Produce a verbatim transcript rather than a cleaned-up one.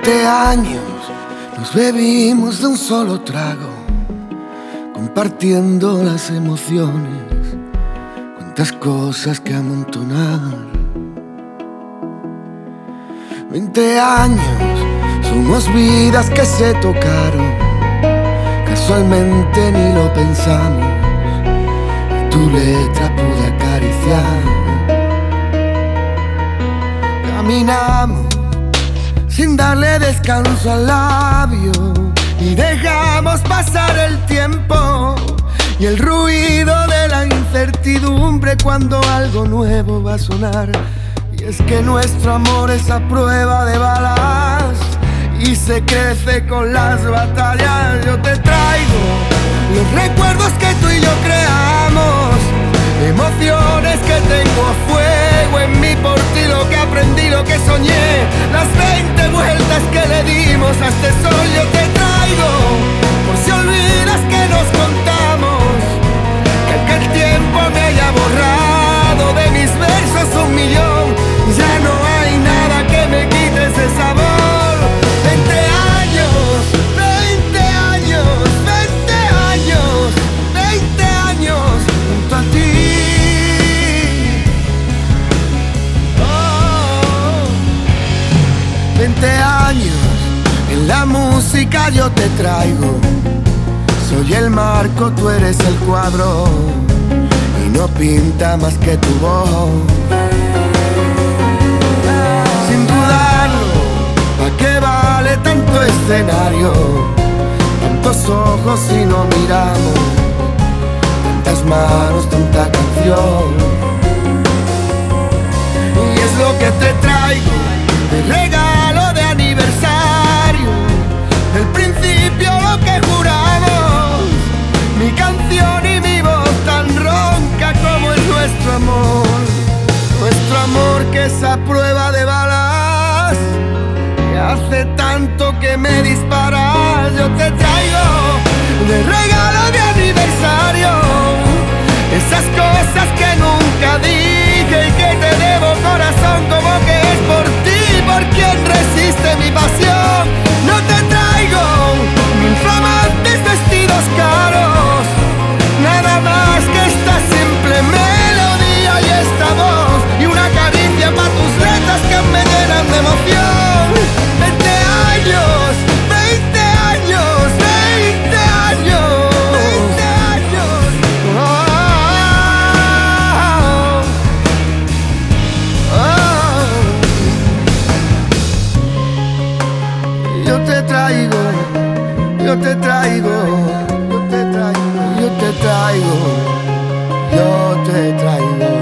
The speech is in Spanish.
Veinte años nos bebimos de un solo trago, compartiendo las emociones, cuántas cosas que amontonar. Veinte años somos vidas que se tocaron, casualmente ni lo pensamos, y tu letra pude acariciar. Caminamos sin darle descanso al labio y dejamos pasar el tiempo y el ruido de la incertidumbre cuando algo nuevo va a sonar. Y es que nuestro amor es a prueba de balas y se crece con las batallas. Yo te traigo los recuerdos que tú y yo creamos, emociones que tengo a fuego en mí por ti, lo que aprendí, lo que soñé, las veinte vueltas que le dimos a este sol. Yo te traigo por si olvidas que nos contamos, que aunque el tiempo me haya borrado de mis versos un millón, ya no hay nada que me quite ese sabor. Veinte años, veinte años, veinte años, veinte años junto a ti. Veinte años, en la música yo te traigo. Soy el marco, tú eres el cuadro, y no pinta más que tu voz. Sin dudarlo, ¿pa' qué vale tanto escenario? Tantos ojos y no miramos, tantas manos, tanta canción. Y es lo que te traigo, te regalo de aniversario, del principio lo que juramos, mi canción y mi voz tan ronca como es nuestro amor, nuestro amor que es a prueba de balas, que hace tanto que me disparas. Yo te traigo de regalo de aniversario esas cosas que nunca dije y que te debo, corazón, como que es por ti por quien resiste mi pasión. No te traigo mil flamantes vestidos caros, nada más que esta simple melodía y esta voz, y una caricia pa' tus letras que me llenan de emoción. Veinte años, veinte años, veinte años, veinte años. Oh, oh. Yo te traigo, yo te traigo, yo te traigo, yo te traigo, yo te traigo.